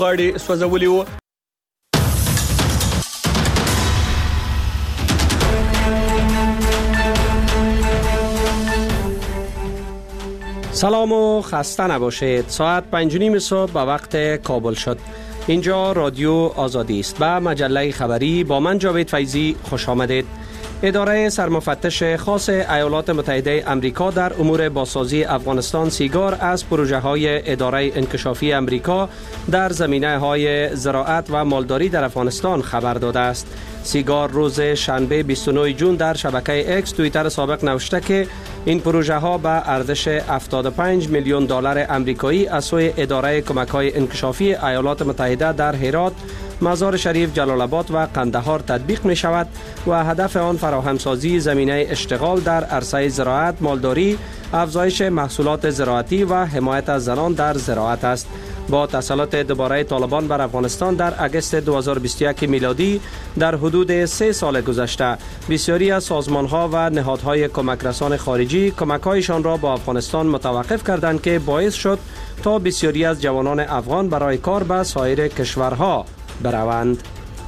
غاړي سوځولي وو. سلام و خسته نباشید. ساعت 5:30 صبح به وقت کابل شد. اینجا رادیو آزادی است. به مجله خبری با من جاوید فیضی خوش آمدید. اداره سرمفتش خاص ایالات متحده آمریکا در امور بازسازی افغانستان سیگار از پروژه های اداره انکشافی آمریکا در زمینه های زراعت و مالداری در افغانستان خبر داده است. سیگار روز شنبه 29 جون در شبکه اکس توییتر سابق نوشته که این پروژه ها به ارزش 75 میلیون دلار آمریکایی از سوی اداره کمک های انکشافی ایالات متحده در هرات، مزار شریف، جلال آباد و قندهار تطبیق می شود و هدف آن فراهمسازی زمینه اشتغال در عرصه زراعت، مالداری، افزایش محصولات زراعتی و حمایت از زنان در زراعت است. با تسلط دوباره طالبان بر افغانستان در اگست 2021 میلادی در حدود 3 سال گذشته، بسیاری از سازمان‌ها و نهادهای کمک رسان خارجی کمک‌هایشان را با افغانستان متوقف کردند که باعث شد تا بسیاری از جوانان افغان برای کار به سایر کشورها بروند.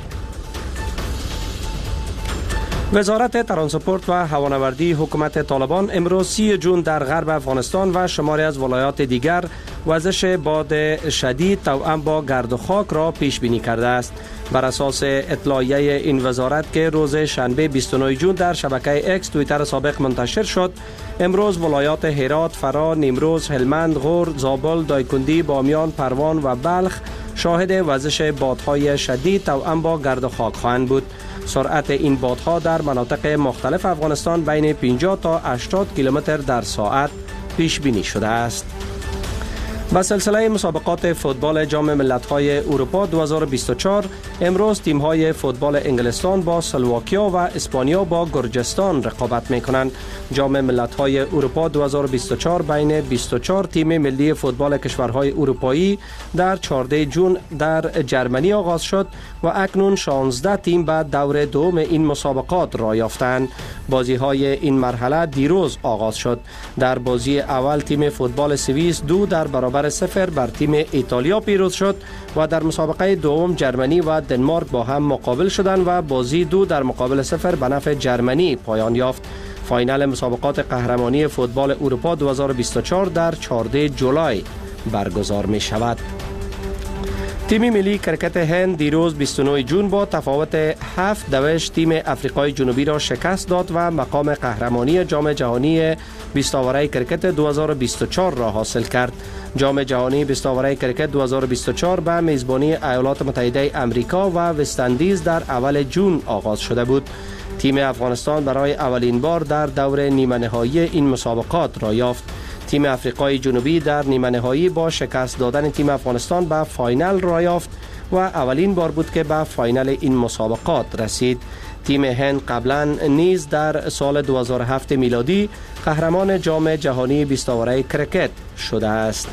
وزارت ترانسپورت و هوانوردی حکومت طالبان امروز 30 جون در غرب افغانستان و شماری از ولایات دیگر وزش باد شدید توأم با گرد و خاک را پیش بینی کرده است. بر اساس اطلاعیه این وزارت که روز شنبه 29 جون در شبکه اکس توییتر سابق منتشر شد، امروز ولایات هرات، فرا، نیمروز، هلمند، غور، زابل، دایکندی، بامیان، پروان و بلخ شاهد وزش بادهای شدید توأم با گرد و خاک خواهند بود. سرعت این بادها در مناطق مختلف افغانستان بین 50 تا 80 کیلومتر در ساعت پیش بینی شده است. به سلسله مسابقات فوتبال جام ملت‌های اروپا 2024 امروز تیم‌های فوتبال انگلستان با سلواکیا و اسپانیا با گرجستان رقابت می‌کنند. جام ملت‌های اروپا 2024 بین 24 تیم ملی فوتبال کشورهای اروپایی در 14 جون در جرمنی آغاز شد و اکنون 16 تیم به دور دوم این مسابقات را یافتند. بازی‌های این مرحله دیروز آغاز شد. در بازی اول تیم فوتبال سوئیس 2 در برابر 0 بر تیم ایتالیا پیروز شد و در مسابقه دوم جرمنی و دنمارک با هم مقابل شدند و بازی 2 در مقابل 0 به نفع جرمنی پایان یافت. فاینال مسابقات قهرمانی فوتبال اروپا 2024 در 14 جولای برگزار می شود. تیم ملی کرکت هند دیروز 29 جون با تفاوت 7-2 تیم افریقای جنوبی را شکست داد و مقام قهرمانی جام جهانی 20 آوره کرکت 2024 را حاصل کرد. جام جهانی 20 آوره کرکت 2024 به میزبانی ایالات متحده آمریکا و وست‌اندیز در اول جون آغاز شده بود. تیم افغانستان برای اولین بار در دور نیمه نهایی این مسابقات را یافت. تیم افریقای جنوبی در نیمه نهایی با شکست دادن تیم افغانستان به فاینال را یافت و اولین بار بود که به فاینال این مسابقات رسید. تیم هند قبلا نیز در سال 2007 میلادی قهرمان جام جهانی 20 آوره کرکت شده است.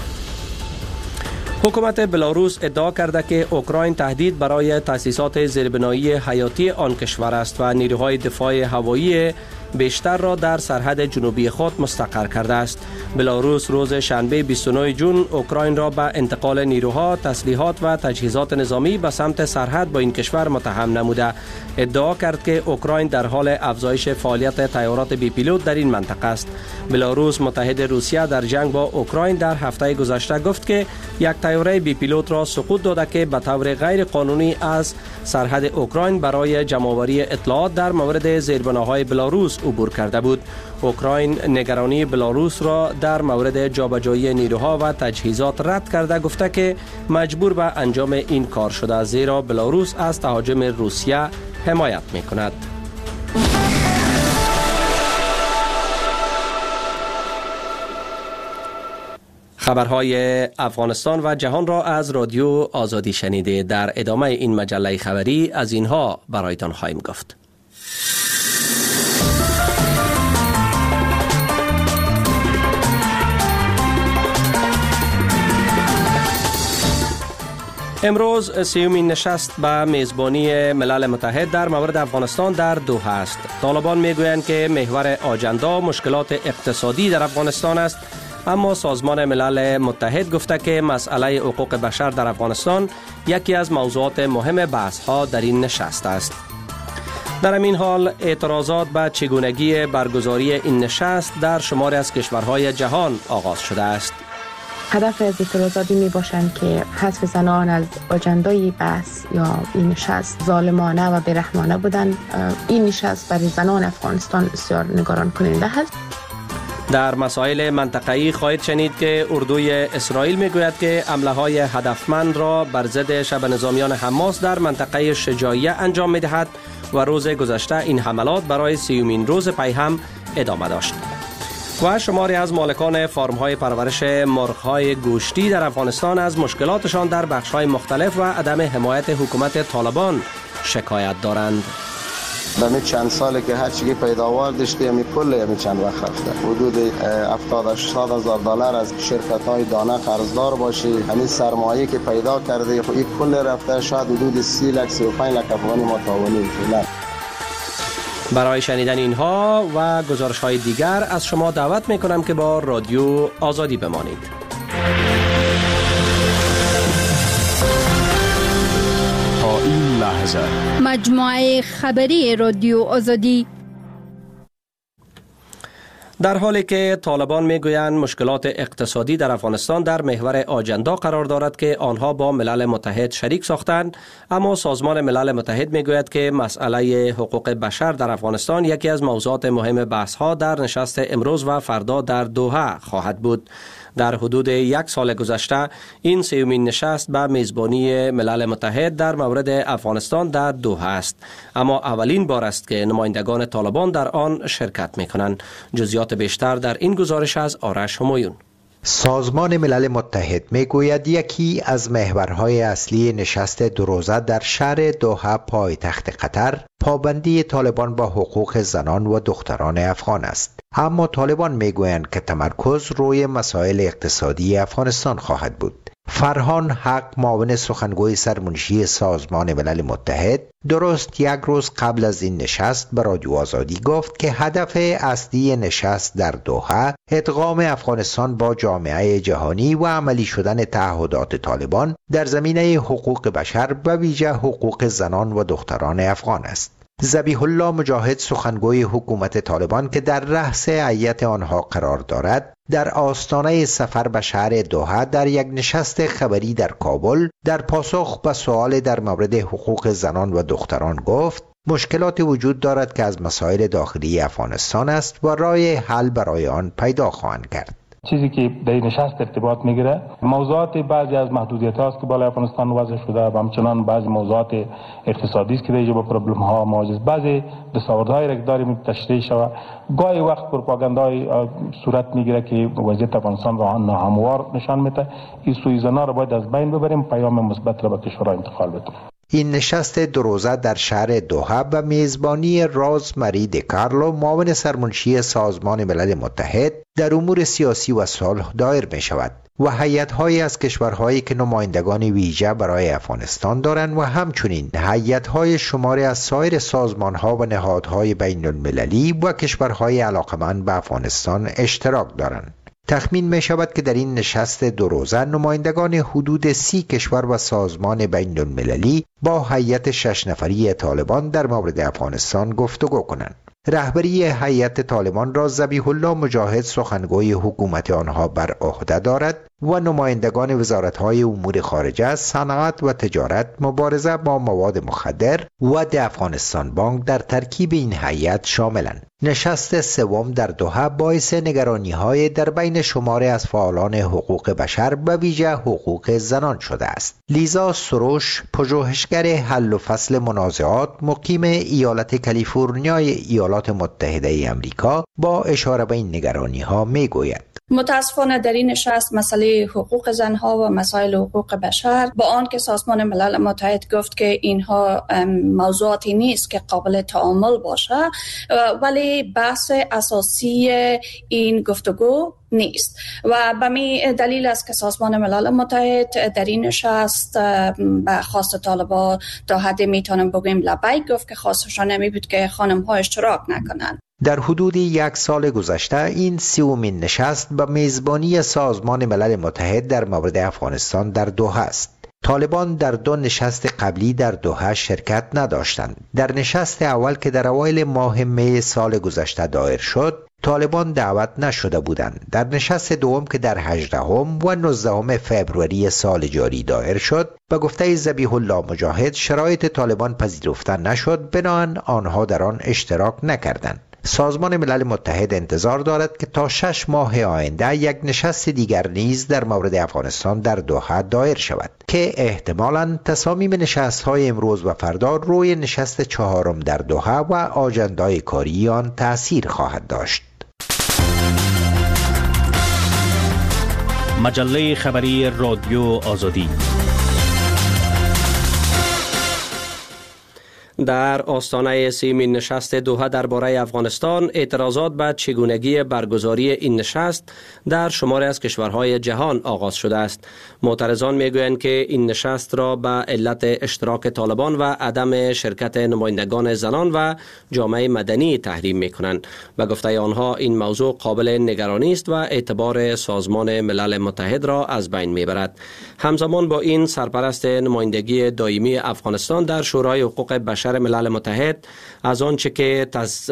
حکومت بلاروس ادعا کرده که اوکراین تهدید برای تأسیسات زیربنایی حیاتی آن کشور است و نیروهای دفاع هوایی بیشتر را در سرحد جنوبی خود مستقر کرده است. بلاروس روز شنبه 29 جون اوکراین را به انتقال نیروها، تسلیحات و تجهیزات نظامی به سمت سرحد با این کشور متهم نموده. ادعا کرد که اوکراین در حال افزایش فعالیت طیارات بی پیلوت در این منطقه است. بلاروس متحد روسیه در جنگ با اوکراین در هفته گذشته گفت که یک طیاره بی پیلوت را سقوط داده که به طور غیر قانونی از سرحد اوکراین برای جمع‌آوری اطلاعات در مورد زیربناهای بلاروس عبور کرده بود. اوکراین نگرانی بلاروس را در مورد جابجایی نیروها و تجهیزات رد کرده، گفته که مجبور به انجام این کار شده زیرا بلاروس از تهاجم روسیه حمایت می‌کند. خبرهای افغانستان و جهان را از رادیو آزادی شنیده. در ادامه این مجله خبری از اینها برایتان خواهیم گفت. امروز سیومین نشست به میزبانی ملل متحد در مورد افغانستان در دوحه است. طالبان میگویند که محور آجندا مشکلات اقتصادی در افغانستان است اما سازمان ملل متحد گفته که مسئله حقوق بشر در افغانستان یکی از موضوعات مهم بحث ها در این نشست است. در همین حال اعتراضات به چگونگی برگزاری این نشست در شماری از کشورهای جهان آغاز شده است. هدف از اعتراضاتی می باشند که حذف زنان از اجندای بحث یا این نشست ظالمانه و بیرحمانه بودند. این نشست برای زنان افغانستان بسیار نگران کننده است. در مسائل منطقه‌ای خواهید شنید که اردوی اسرائیل میگوید که حمله های هدفمند را بر ضد شبه نظامیان حماس در منطقه شجاعیه انجام میدهد و روز گذشته این حملات برای 30مین روز پی هم ادامه داشت. و شماری از مالکان فارم‌های پرورش مرغ‌های گوشتی در افغانستان از مشکلاتشان در بخش‌های مختلف و عدم حمایت حکومت طالبان شکایت دارند. در چند سالی که هر چیزی پیداوار داشته همی پول همی چند وقت رفته حدود 70-80 هزار دلار از شرکت‌های دانه قرضدار باشی، همین سرمایه که پیدا کرده این پول رفته شاید حدود 30 لک 35 لک افغانی متعاونی فعلا. برای شنیدن اینها و گزارش‌های دیگر از شما دعوت می‌کنم که با رادیو آزادی بمانید. تا این لحظه مجموعه خبری رادیو آزادی. در حالی که طالبان میگویند مشکلات اقتصادی در افغانستان در محور آجندا قرار دارد که آنها با ملل متحد شریک ساختند، اما سازمان ملل متحد میگوید که مسئله حقوق بشر در افغانستان یکی از موضوعات مهم بحث ها در نشست امروز و فردا در دوحه خواهد بود. در حدود 1 سال گذشته این 30مین نشست به میزبانی ملل متحد در مورد افغانستان در دوحه است، اما اولین بار است که نمایندگان طالبان در آن شرکت می‌کنند. جزئیات بیشتر در این گزارش از آرش همایون. سازمان ملل متحد میگوید یکی از محورهای اصلی نشست 2 روزه در شهر دوحه پایتخت قطر پابندی طالبان با حقوق زنان و دختران افغان است. اما طالبان میگویند که تمرکز روی مسائل اقتصادی افغانستان خواهد بود. فرهان حق، معاون سخنگوی سرمنشی سازمان ملل متحد، درست 1 روز قبل از این نشست به رادیو آزادی گفت که هدف اصلی نشست در دوحه ادغام افغانستان با جامعه جهانی و عملی شدن تعهدات طالبان در زمینه حقوق بشر و ویژه حقوق زنان و دختران افغان است. ذبیح الله مجاهد، سخنگوی حکومت طالبان که در رأس هیئت آنها قرار دارد، در آستانه سفر به شهر دوحه در یک نشست خبری در کابل در پاسخ به سوال در مورد حقوق زنان و دختران گفت مشکلات وجود دارد که از مسائل داخلی افغانستان است و راه حل برای آن پیدا خواهند کرد. چیزی که در این نشست ارتباط میگیره موضوعات بعضی از محدودیت هاست که بالای افغانستان وضع شده و همچنان بعضی موضوعات اقتصادی است که در با پرابلم ها مواجه است. بعضی دستاوردهای را که داریم تشریح شود، گاهی وقت پروپاگاندای صورت میگیره که وضعیت افغانستان را ناهموار نشان میده. این سوءظنا را باید از بین ببریم، پیام مثبت را به کشورها انتقال بدیم. این نشست 2 روزه در شهر دوحه به میزبانی راز مری دکارلو، معاون سرمنشی سازمان ملل متحد در امور سیاسی و صلح دایر می شود و هیئت‌هایی از کشورهایی که نمایندگان ویژه برای افغانستان دارند و همچنین هیئت‌های شماری از سایر سازمان‌ها و نهادهای بین‌المللی و کشورهای علاقمند به افغانستان اشتراک دارند. تخمین می شود که در این نشست 2 روزه نمایندگان حدود 30 کشور و سازمان بین المللی با هیئت 6 نفری طالبان در مورد افغانستان گفتگو کنند. رهبری هیئت طالبان را ذبیح الله مجاهد، سخنگوی حکومت آنها، بر عهده دارد و نمایندگان وزارت‌های امور خارجه، صنعت و تجارت، مبارزه با مواد مخدر و د افغانستان بانک در ترکیب این هیئت شاملند. نشست 3 در دوحه باعث نگرانی‌های در بین شماری از فعالان حقوق بشر و ویژه حقوق زنان شده است. لیزا سروش، پژوهشگر حل و فصل منازعات، مقیم ایالت کالیفرنیای ایالات متحده آمریکا، با اشاره به این نگرانی‌ها میگوید: متاسفانه در این نشست مسئله حقوق زنها و مسائل حقوق بشر، با آن که سازمان ملل متحد گفت که اینها موضوعاتی نیست که قابل تعامل باشه، ولی بحث اساسی این گفتگو نیست و به می دلیل است که سازمان ملل متحد در این نشست به خواست طالبان تا حدی میتونم بگیم لبیک گفت که خواستشان نمی بود که خانم ها اشتراک نکنند. در حدود یک سال گذشته این 30مین نشست به میزبانی سازمان ملل متحد در مورد افغانستان در دوحه است. طالبان در 2 نشست قبلی در دوحه شرکت نداشتند. در نشست اول که در اوایل ماه می سال گذشته دایر شد، طالبان دعوت نشده بودند. در نشست دوم که در 18 و 19 فوریه سال جاری دایر شد، به گفته ذبیح الله مجاهد شرایط طالبان پذیرفته نشد، بنابراین آنها در آن اشتراک نکردند. سازمان ملل متحد انتظار دارد که تا 6 ماه آینده یک نشست دیگر نیز در مورد افغانستان در دوحه دایر شود که احتمالاً تصامیم نشست‌های امروز و فردا روی نشست 4 در دوحه و آژندای کاری آن تأثیر خواهد داشت. مجله خبری رادیو آزادی در آستانه 30مین نشست دوحه درباره افغانستان اعتراضات به چگونگی برگزاری این نشست در شماری از کشورهای جهان آغاز شده است. معترضان میگویند که این نشست را به علت اشتراک طالبان و عدم شرکت نمایندگان زنان و جامعه مدنی تحریم میکنند. به گفته آنها این موضوع قابل نگرانی است و اعتبار سازمان ملل متحد را از بین میبرد. همزمان با این سرپرست نمایندگی دائمی افغانستان در شورای حقوق بشر ملل متحد از آنچه که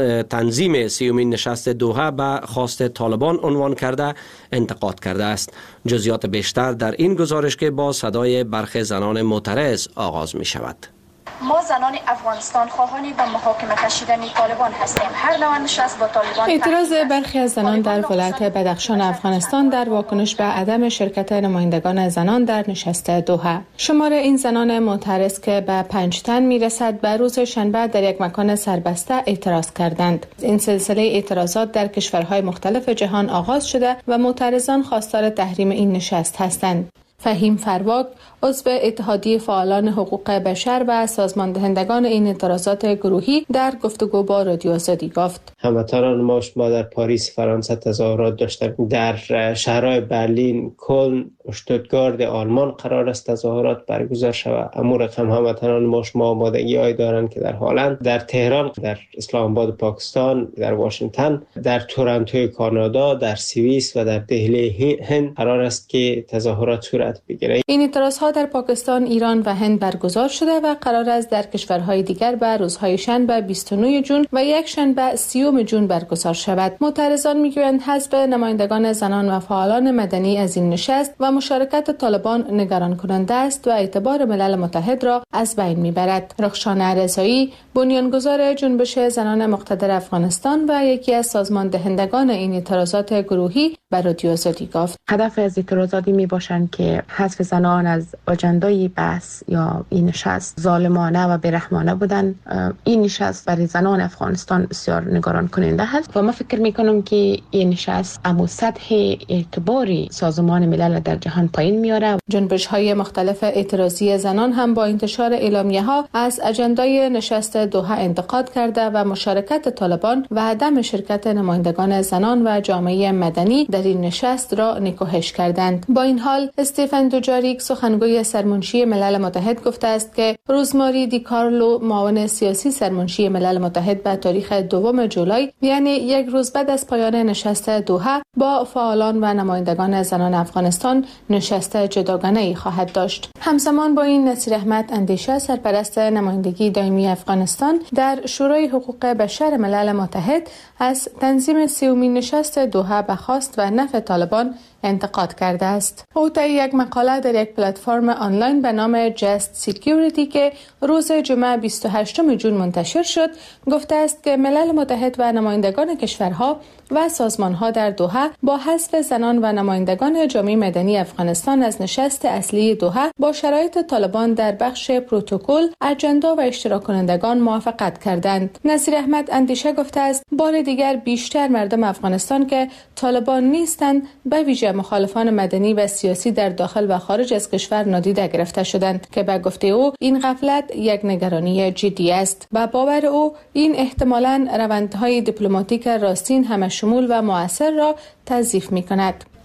تنظیم 30مین نشست دوحه به خواست طالبان عنوان کرده انتقاد کرده است. جزئیات بیشتر در این گزارش که با صدای برخی زنان معترض آغاز می شود. ما زنان افغانستان خواهانی به محاکمه کشیدن طالبان هستیم. هر نوع نشست با طالبان. اعتراض برخی از زنان در ولایت بدخشان افغانستان در واکنش به عدم شرکت نمایندگان زنان در نشست دوحه. شمار این زنان معترض که به 5 تن میرسد به روز شنبه در یک مکان سربسته اعتراض کردند. این سلسله اعتراضات در کشورهای مختلف جهان آغاز شده و معترضان خواستار تحریم این نشست هستند. فهیم فرواک عضو اتحادیه فعالان حقوق بشر و سازمان دهندگان این اعتراضات گروهی در گفتگو با رادیو آزادی گفت: هموطنان ما در پاریس فرانسه تظاهرات داشتند، در شهرهای برلین، کلن، اشتوتگارت آلمان قرار است تظاهرات برگزار شود. اما رقم هموطنان ما آمادگی‌ای دارند که در هلند، در تهران، در اسلام آباد پاکستان، در واشنگتن، در تورنتو کانادا، در سوئیس و در دهلی هند قرار است که تظاهرات صورت بگیرد. این اعتراضات در پاکستان، ایران و هند برگزار شده و قرار است در کشورهای دیگر به روزهای شنبه 29 جون و یک شنبه 30 جون برگزار شود. معترضان میگویند حذف نمایندگان زنان و فعالان مدنی از این نشست و مشارکت طالبان نگران کننده است و اعتبار ملل متحد را از بین میبرد. رخشانه رضایی، بنیانگذار جنبش زنان مقتدر افغانستان و یکی از سازمان دهندگان این اعتراضات گروهی، به رادیو آزادی گفت: هدف از اعتراضاتی میباشند که حذف زنان از آژندای بحث یا این نشست ظالمانه و بیرحمانه بودن. این نشست برای زنان افغانستان بسیار نگران کننده است و من فکر میکنم که این نشست امو سطح اعتباری سازمان ملل در جهان پایین میاره. جنبش های مختلف اعتراضی زنان هم با انتشار اعلامیه ها از اجندای نشست دوحه انتقاد کرده و مشارکت طالبان و عدم شرکت نمایندگان زنان و جامعه مدنی در این نشست را نکوهش کردند. با این حال استیفن دوجاریک، سخنگوی سرمنشی ملل متحد، گفته است که روزماری دی کارلو، معاون سیاسی سرمنشی ملل متحد، به تاریخ 2 جولای، یعنی یک روز بعد از پایان نشست دوحه، با فعالان و نمایندگان زنان افغانستان نشست جداگانه‌ای خواهد داشت. همزمان با این، نصیر احمد اندیشه، سرپرست نمایندگی دائمی افغانستان در شورای حقوق بشر ملل متحد، از تنظیم 30مین نشست دوحه به خواست و نفع طالبان انتقاد کرده است. او طی یک مقاله در یک پلتفرم آنلاین به نام جست سکیوریتی که روز جمعه 28 جون منتشر شد، گفته است که ملل متحد و نمایندگان کشورها و سازمانها در دوحه با حذف زنان و نمایندگان جامعه مدنی افغانستان از نشست اصلی دوحه با شرایط طالبان در بخش پروتکل، اجندا و اشتراک کنندگان موافقت کردند. نصیر احمد اندیشه گفته است بار دیگر بیشتر مردم افغانستان که طالبان نیستند، به ویژه مخالفان مدنی و سیاسی در داخل و خارج از کشور نادیده گرفته شدند که به گفته او این غفلت یک نگرانی جدی است. به باور او این احتمالاً روندهای دیپلماتیک راستین همه شمول و مؤثر را تضعیف می‌کند.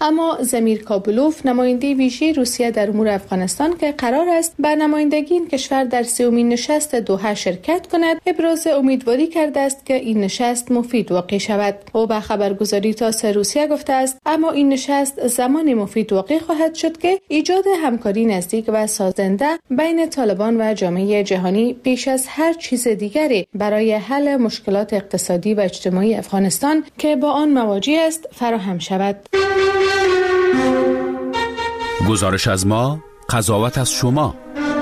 اما زمیر کابلوف نماینده ویژه روسیه در امور افغانستان که قرار است به نمایندگی این کشور در سومین نشست دوحه شرکت کند ابراز امیدواری کرده است که این نشست مفید واقع شود. او به خبرگزاری تاس روسیه گفته است اما این نشست زمان مفید واقع خواهد شد که ایجاد همکاری نزدیک و سازنده بین طالبان و جامعه جهانی پیش از هر چیز دیگری برای حل مشکلات اقتصادی و اجتماعی افغانستان که با آن مواجه است فراهم شود. گزارش از ما، قضاوت از شما.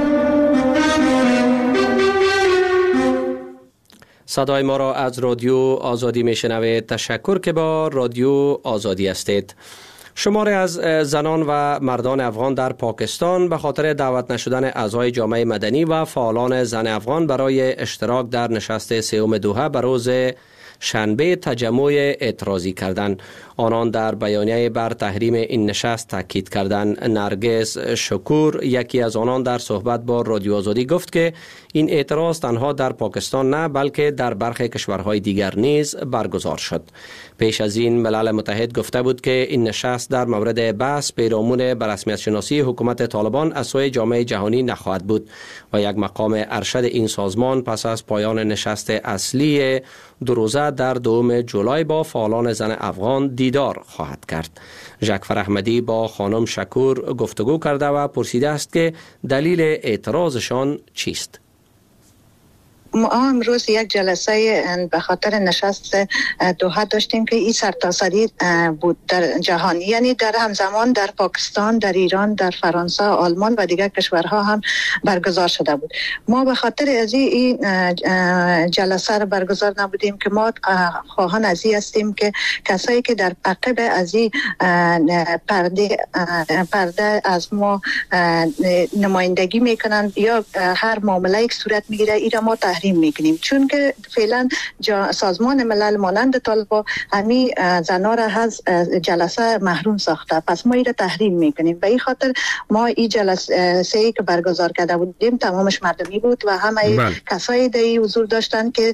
صدای ما را از رادیو آزادی میشنوید. تشکر که با رادیو آزادی هستید. شماری از زنان و مردان افغان در پاکستان به خاطر دعوت نشدن اعضای جامعه مدنی و فعالان زن افغان برای اشتراک در نشست سوم دوحه به روز شنبه تجمع اعتراضی کردند. آنان در بیانیه بر تحریم این نشست تاکید کردند. نرگس شکور یکی از آنان در صحبت با رادیو آزادی گفت که این اعتراض تنها در پاکستان نه بلکه در برخی کشورهای دیگر نیز برگزار شد. پیش از این ملل متحد گفته بود که این نشست در مورد بحث پیرامون به رسمیت شناسی حکومت طالبان از سوی جامعه جهانی نخواهد بود و یک مقام ارشد این سازمان پس از پایان نشست اصلی دو روزه در 2 جولای با فعالان زن افغان دیدار خواهد کرد. ژاکفر احمدی با خانم شکور گفتگو کرده و پرسیده است که دلیل اعتراضشان چیست؟ ما امروز یک جلسه به خاطر نشست دوحه داشتیم که این سرتاسری بود در جهان، یعنی در همزمان در پاکستان، در ایران، در فرانسه، آلمان و دیگر کشورها هم برگزار شده بود. ما به خاطر از این جلسه را برگزار نبودیم که ما خواهان از این هستیم که کسایی که در عقب از این پرده از ما نمایندگی میکنند یا هر معامله یک صورت میگیره این را ما تحریم میکنیم، چون که فعلا سازمان ملل مانند طالبان همین زنا را از جلسه محروم ساخته، پس ما این را تحریم میکنیم. به این خاطر ما این جلسه که برگزار کرده بودیم تمامش مردمی بود و همه کسایی در حضور داشتن که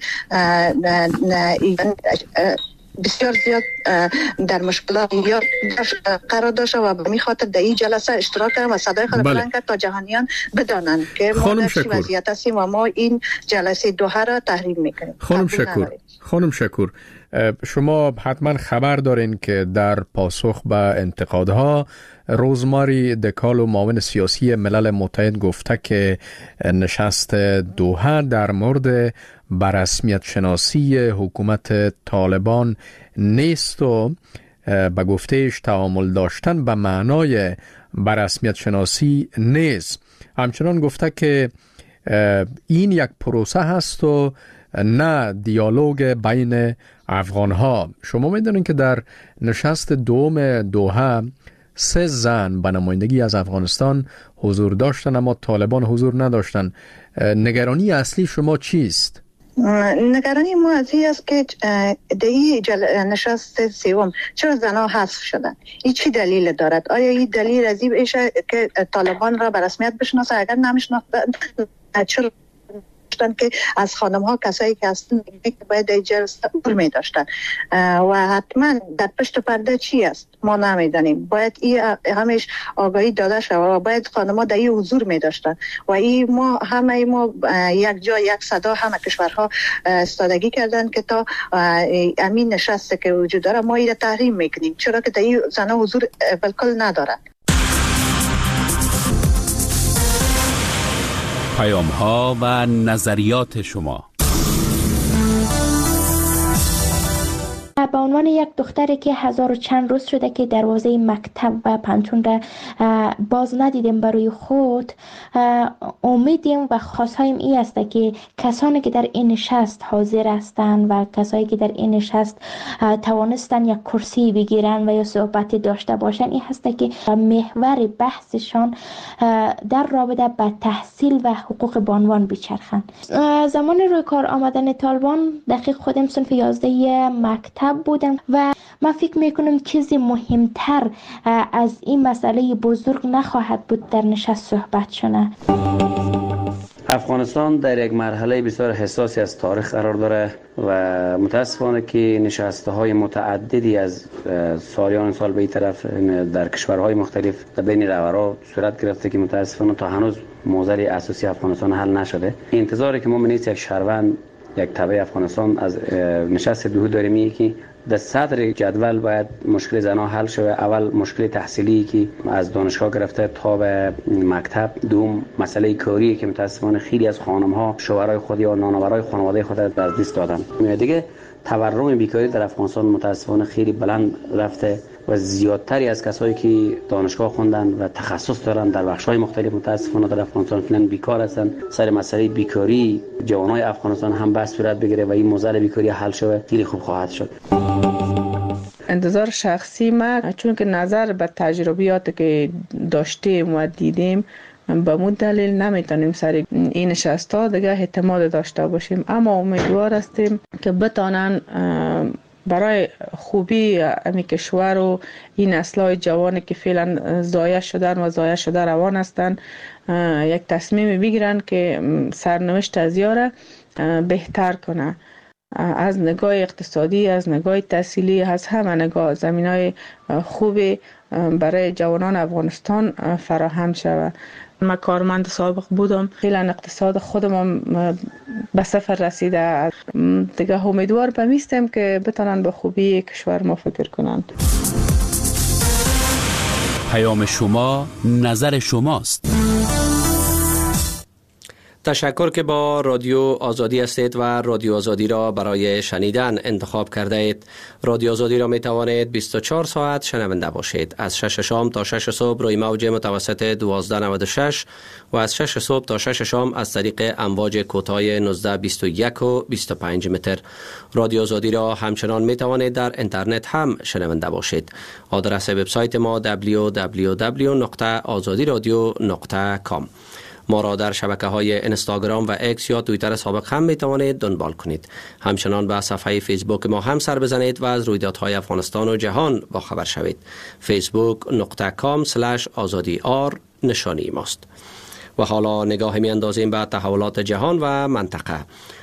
بسیار زیاد در مشکلات یا قرار داشت و به می خاطر در این جلسه اشتراک کردن و صدای خود بلند کرد تا جهانیان بدانند که ما در چه وضعیت هستیم و ما این جلسه دوحه را تحریم میکنیم. خانم شکور، شما حتما خبر دارین که در پاسخ به انتقادها روزماری دکالو معاون سیاسی ملل متحد گفته که نشست دوحه در مورد بررسمیت شناسی حکومت طالبان نیست و به گفتهش تعامل داشتن به معنای بررسمیت شناسی نیست. همچنان گفته که این یک پروسه هست و نه دیالوگ بین افغانها. شما میدونین که در نشست دوم دوحه 3 زن به نمایندگی از افغانستان حضور داشتن اما طالبان حضور نداشتن. نگرانی اصلی شما چیست؟ نگرانی ما از این است که در این نشست سوم چرا زنها حذف شدن؟ این چی دلیل دارد؟ آیا این دلیل از این باشه که طالبان را به رسمیت بشناسه؟ اگر نمیشناختن چرا که از خانم ها کسایی که هستن باید در جلسه حضور می داشتن و حتما در پشت پرده چی است ما نمیدانیم. باید این همیش آگاهی داده شود و باید خانم ها در این حضور می داشتن و این ما همه ما یک جا یک صدا همه کشورها استادگی کردن که تا امین نشسته که وجود داره ما این تحریم میکنیم، چرا که در این زنها حضور بالکل ندارن. پیام ها و نظریات شما. به عنوان یک دختری که 1000 و چند روز شده که دروازه مکتب و پنتون را باز ندیدیم برای خود، امیدیم و خواستهایم این است که کسانی که در این نشست حاضر هستند و کسایی که در این نشست توانستن یک کرسی بگیرن و یا صحبتی داشته باشن این هست که محور بحثشان در رابطه با تحصیل و حقوق بانوان بچرخند. زمان روی کار آمدن طالبان دقیق خودم صنف 11 مکتب بودم و من فکر میکنم چیزی مهمتر از این مسئله بزرگ نخواهد بود در نشست صحبت شده. افغانستان در یک مرحله بسیار حساسی از تاریخ قرار داره و متاسفانه که نشسته‌های متعددی از سالیان سال به این طرف در کشورهای مختلف بین رهبران صورت گرفته که متاسفانه تا هنوز موضوع اساسی افغانستان حل نشده. انتظاری که ما نیست یک شهروند یک تبع افغانستان از نشست دوحه داریم که در صدر جدول باید مشکل زنها حل شود. اول مشکل تحصیلی که از دانشگاه گرفته تا به مکتب، دوم مسئله کاری که متاسفانه خیلی از خانم‌ها شوهرای خود یا نانآورای خانواده خود از دست دادن. دیگه تورم بیکاری در افغانستان متاسفانه خیلی بلند رفته و زیادتری از کسایی که دانشگاه خوندن و تخصص دارن در بخش‌های مختلف متاسفانه در افغانستان فعلا بیکار هستن. سر مسئله بیکاری جوانای افغانستان هم بس صورت بگیره و این موضوع بیکاری حل شه خیلی خوب خواهد شد. انتظار شخصی ما چون که نظر به تجربیات که داشتیم و دیدیم به مون دلیل نمیتونیم سر این نشستا دیگه اعتماد داشته باشیم، اما امیدوار هستیم که بتانن برای خوبی امی کشور و این نسل‌های جوانی که فعلا ضایع شدن و ضایع شده روان هستند یک تصمیم بگیرن که سرنوشت از یاره بهتر کنه، از نگاه اقتصادی، از نگاه تحصیلی، از همه نگاه زمینای خوبی برای جوانان افغانستان فراهم شود. من کارمند سابق بودم، خیلی اقتصاد خودم به صفر رسیده دیگه. امیدوار بمیستم که بتونن به خوبی کشور ما فکر کنند. پیام شما نظر شماست. تشکر که با رادیو آزادی هستید و رادیو آزادی را برای شنیدن انتخاب کرده اید. رادیو آزادی را می توانید 24 ساعت شنونده باشید. از 6 شام تا 6 صبح روی موج متوسط 1296 و از 6 صبح تا 6 شام از طریق امواج کوتاه 1921 و 25 متر. رادیو آزادی را همچنان می توانید در اینترنت هم شنونده باشید. آدرس وبسایت ما www.azadiradio.com. ما را در شبکه‌های اینستاگرام و اکس یا توییتر سابق هم می‌توانید دنبال کنید. همچنان به صفحه فیسبوک ما هم سر بزنید و از رویدادهای افغانستان و جهان با خبر شوید. facebook.com/azadi_r نشانی ماست. و حالا نگاه می‌اندازیم به تحولات جهان و منطقه.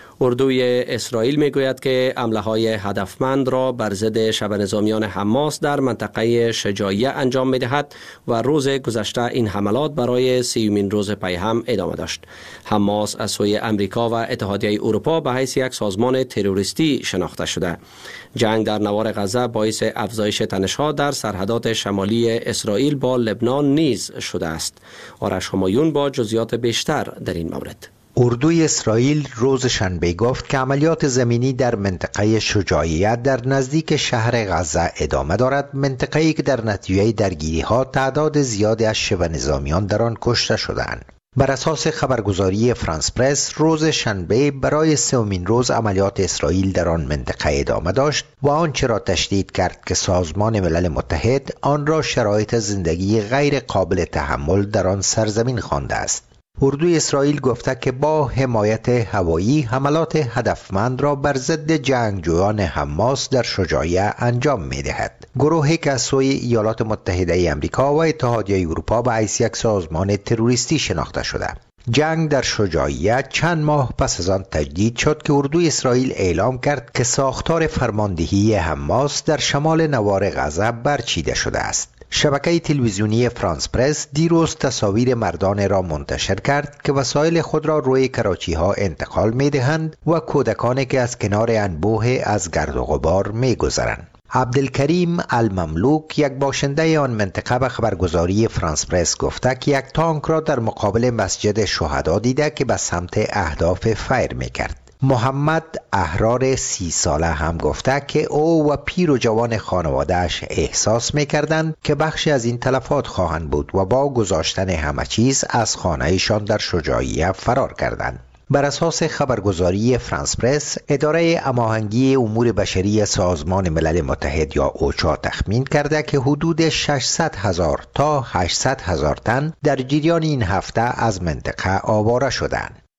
اردوی اسرائیل میگوید که حمله‌های هدفمند را بر ضد شبه نظامیان حماس در منطقه شجاعیه انجام می‌دهد و روز گذشته این حملات برای 30مین روز پی هم ادامه داشت. حماس از سوی امریکا و اتحادیه اروپا به حیث یک سازمان تروریستی شناخته شده. جنگ در نوار غزه باعث افزایش تنش‌ها در سرحدات شمالی اسرائیل با لبنان نیز شده است. آرش همایون با جزئیات بیشتر در این مورد. اردوی اسرائیل روز شنبه گفت که عملیات زمینی در منطقه شجاعیه در نزدیک شهر غزه ادامه دارد، منطقه‌ای که در نتیجه درگیری‌ها تعداد زیادی از شبه نظامیان در آن کشته شدند. بر اساس خبرگزاری فرانس پرس روز شنبه برای 3مین روز عملیات اسرائیل در آن منطقه ادامه داشت و آنچه را تشدید کرد که سازمان ملل متحد آن را شرایط زندگی غیر قابل تحمل در آن سرزمین خوانده است. اردوی اسرائیل گفته که با حمایت هوایی حملات هدفمند را بر ضد جنگجویان حماس در شجاعیه انجام می‌دهد. گروهی که از سوی ایالات متحده آمریکا و اتحادیه اروپا به حیث یک سازمان تروریستی شناخته شده. جنگ در شجاعیه چند ماه پس از آن تجدید شد که اردوی اسرائیل اعلام کرد که ساختار فرماندهی حماس در شمال نوار غزه برچیده شده است. شبکه تلویزیونی فرانس پرس دیروز تصاویر مردان را منتشر کرد که وسایل خود را روی کراچی ها انتقال می دهند و کودکانی که از کنار انبوه از گرد و غبار می گذرند. عبدالکریم المملوک یک باشنده آن منطقه به خبرگزاری فرانس پرس گفته که یک تانک را در مقابل مسجد شهدا دیده که به سمت اهداف فیر می کرد. محمد احرار 30 ساله هم گفته که او و پیر و جوان خانواده‌اش احساس می‌کردند که بخشی از این تلفات خواهند بود و با گذاشتن همه چیز از خانه‌شان در شجاعیه فرار کردند. بر اساس خبرگزاری فرانس پرس، اداره هماهنگی امور بشری سازمان ملل متحد یا اوچا تخمین کرده که حدود 600,000 تا 800,000 تن در جریان این هفته از منطقه آواره شدند.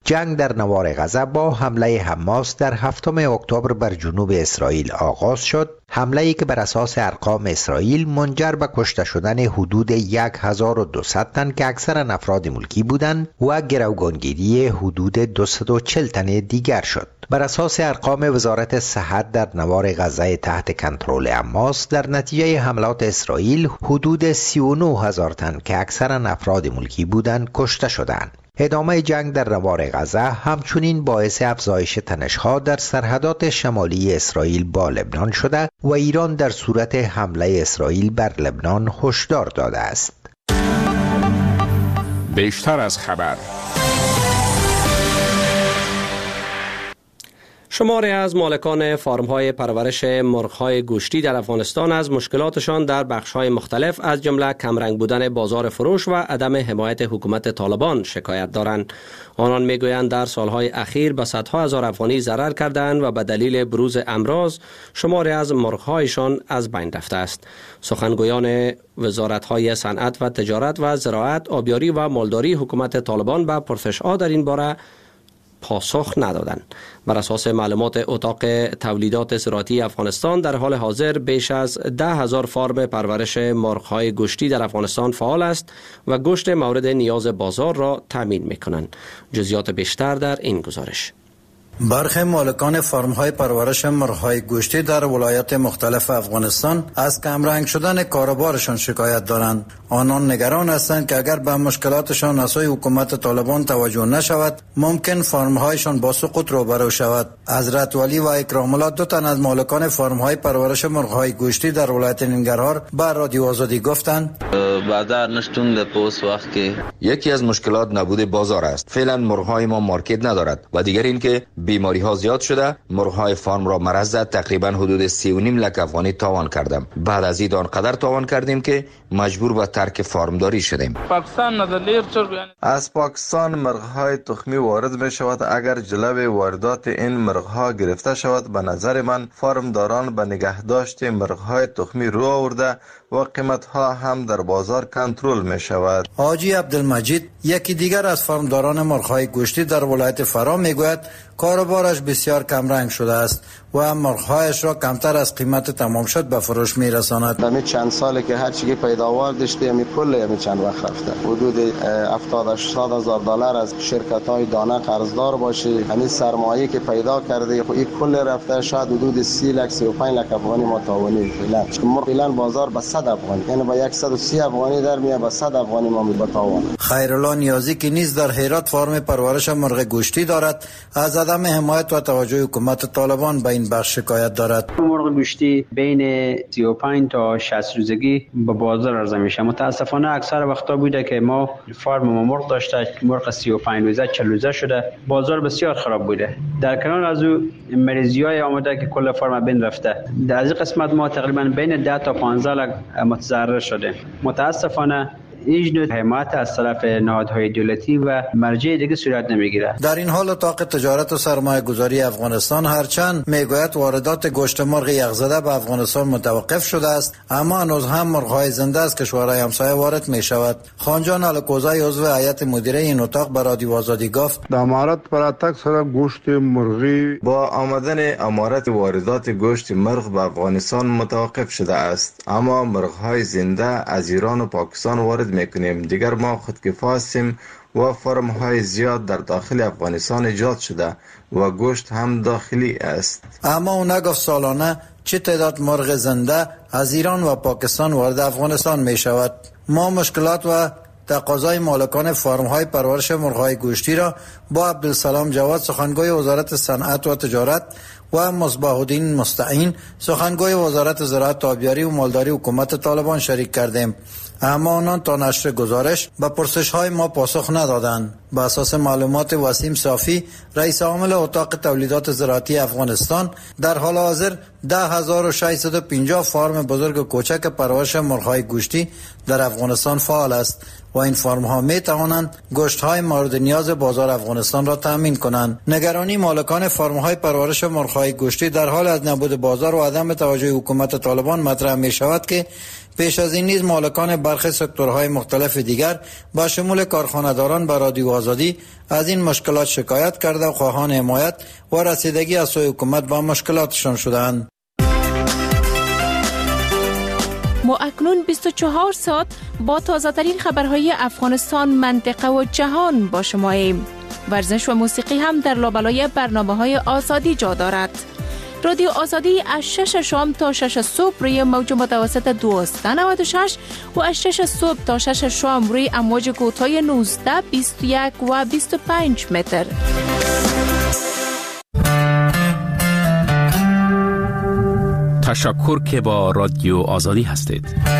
جنگ در نوار غزه با حمله حماس در 7 اکتبر بر جنوب اسرائیل آغاز شد، حمله‌ای که بر اساس ارقام اسرائیل منجر به کشته شدن حدود 1200 تن که اکثرا افراد ملکی بودند و گروگانگیری حدود 240 تن دیگر شد. بر اساس ارقام وزارت صحت در نوار غزه تحت کنترل حماس در نتیجه حملات اسرائیل حدود 39,000 تن که اکثرا افراد ملکی بودند کشته شدند. ادامه جنگ در نوار غزه همچنین باعث افزایش تنش‌ها در سرحدات شمالی اسرائیل با لبنان شده و ایران در صورت حمله اسرائیل بر لبنان هشدار داده است. بیشتر از خبر. شماری از مالکان فارم‌های پرورش مرغ‌های گوشتی در افغانستان از مشکلاتشان در بخش‌های مختلف از جمله کمرنگ بودن بازار فروش و عدم حمایت حکومت طالبان شکایت دارند. آنان می‌گویند در سالهای اخیر به صدها هزار افغانی ضرر کردند و به دلیل بروز امراض شماری از مرغ‌هایشان از بین رفته است. سخنگویان وزارت‌های صنعت و تجارت و زراعت، آبیاری و مالداری حکومت طالبان به پرسش‌ها در این باره پاسخ ندادند. بر اساس معلومات اتاق تولیدات زراعتی افغانستان در حال حاضر بیش از 10,000 فارم پرورش مرغ‌های گوشتی در افغانستان فعال است و گوشت مورد نیاز بازار را تامین می‌کنند. جزئیات بیشتر در این گزارش. برخی مالکان فارم‌های پرورش مرغ‌های گوشتی در ولایات مختلف افغانستان از کمرنگ شدن کاروبارشان شکایت دارند. آنان نگران هستند که اگر به مشکلاتشان از سوی حکومت طالبان توجه نشود، ممکن فارم‌هایشان با سقوط روبرو شود. حضرت ولی و اکرام الله، دو تن از مالکان فارم‌های پرورش مرغ‌های گوشتی در ولایت ننگرهار به رادیو آزادی گفتند: بازار نشتون پوس وقت که یکی از مشکلات نبود بازار است. فعلا مرغ‌های ما مارکت ندارد و دیگر اینکه بیماری ها زیاد شده. مرغ‌های فارم را مرض زد. تقریبا حدود 3.5 لک افغانی تاوان کردم. بعد از این آنقدر تاوان کردیم که مجبور به ترک فارمداری شدیم. از پاکستان مرغ‌های تخمی وارد می شود. اگر جلوی واردات این مرغ‌ها گرفته شود، به نظر من فارمداران به نگهداشت مرغ‌های تخمی رو آورده و قیمت‌ها هم در بازار کنترل می شود. حاجی عبدالمجید، یکی دیگر از فارمداران مرغ‌های گوشتی در ولایت فرا، میگوید کاروبارش بسیار کمرنگ شده است و مرغ‌هایش را کمتر از قیمت تمام شد به فروش می‌رساند. همین چند ساله که هر چیزی پیداوار داشته همین کل همین چند وقت رفته. حدود 70-80 هزار دلار از شرکت‌های دانه قرضدار باشی، همین سرمایه‌ای که پیدا کرده خب این کل رفته شاید حدود 30 لک 35 لک افغانی متاونی فعلا. فعلا بازار به 100 افغانی، یعنی با 130 افغانی در میاد، با 100 افغانی ما می‌بتاونه. خیرالله نیازی که نیز در هرات فارم پرورش مرغ گوشتی دارد، از عدم حمایت و توجه حکومت طالبان به این بخش شکایت دارد. مرغ گوشتی بین 35 تا 60 روزگی به بازار عرضه میشه. متاسفانه اکثر وقتا بوده که ما فارم ما مرغ داشته، مرغ 35 روزه 40 روزه شده، بازار بسیار خراب بوده. در کنار از او مریضی‌های آمده که کل فارم بین رفته. در این قسمت ما تقریبا بین 10 تا 15 لک متضرر شده. متاسفانه هیچ نوع حمایت از طرف نهادهای دولتی و مرجع دیگه صورت نمیگیره. در این حال اتاق تجارت و سرمایه گذاری افغانستان هرچند میگوید واردات گوشت مرغ یخزده به افغانستان متوقف شده است، اما هنوز هم مرغ‌های زنده از کشورهای همسایه وارد می شود. خانجان الکوزای عضو هیئت مدیره این اتاق به رادیو آزادی گفت: امارات پراتک سره گوشت مرغی با آمدن امارات واردات گوشت مرغ به افغانستان متوقف شده است، اما مرغ‌های زنده از ایران و پاکستان وارد میکنیم. دیگر ما خودکفا هستیم و فرم های زیاد در داخل افغانستان ایجاد شده و گوشت هم داخلی است. اما او نگفت سالانه چه تعداد مرغ زنده از ایران و پاکستان وارد افغانستان می شود. ما مشکلات و تقاضای مالکان فارم های پرورش مرغ های گوشتی را با عبدالسلام جواد، سخنگوی وزارت صنعت و تجارت، و مصباح الدین مستعین، سخنگوی وزارت زراعت، آبیاری و مالداری حکومت طالبان شریک کردیم، اما آنان تا نشر گزارش به پرسش‌های ما پاسخ ندادند. به اساس معلومات وسیم صافی، رئیس عامل اتاق تولیدات زراعتی افغانستان، در حال حاضر 10,650 فارم بزرگ و کوچک پرورش مرغ‌های گوشتی در افغانستان فعال است و این فارم‌ها می‌توانند گوشت‌های مورد نیاز بازار افغانستان را تامین کنند. نگرانی مالکان فارم‌های پرورش مرغ‌های گوشتی در حال از نبود بازار و عدم توجه حکومت طالبان مطرح می‌شود که پیش از این نیز مالکان برخی سکتورهای مختلف دیگر با شمول کارخانه‌داران به رادیو آزادی از این مشکلات شکایت کرده و خواهان حمایت و رسیدگی از سوی حکومت با مشکلاتشان شدند. ما اکنون 24 ساعت با تازه‌ترین خبرهای افغانستان، منطقه و جهان با شماییم. ورزش و موسیقی هم در لابلای برنامه‌های آزادی جا دارد. رادیو آزادی از 6 شام تا 6 صبح روی موج متوسط 1296 و از 6 صبح تا 6 شام روی امواج کوتاه 19، 21 و 25 متر. تشکر که با رادیو آزادی هستید.